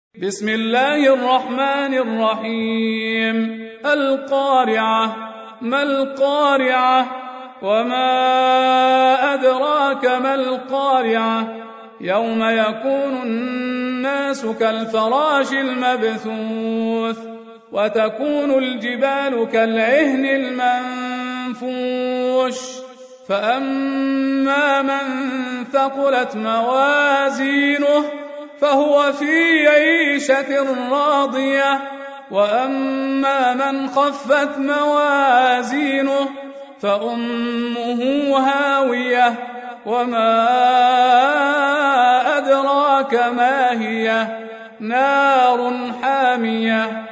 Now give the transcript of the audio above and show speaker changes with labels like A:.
A: بسم الله الرحمن الرحيم. القارعة. ما القارعة؟ وما أدراك ما القارعة؟ يوم يكون الناس كالفراش المبثوث وتكون الجبال كالعهن المنفوش فأما من ثقلت موازينه فهو في عيشة راضية وأما من خفت موازينه فأمه هاوية وما أدراك ما هي نار حامية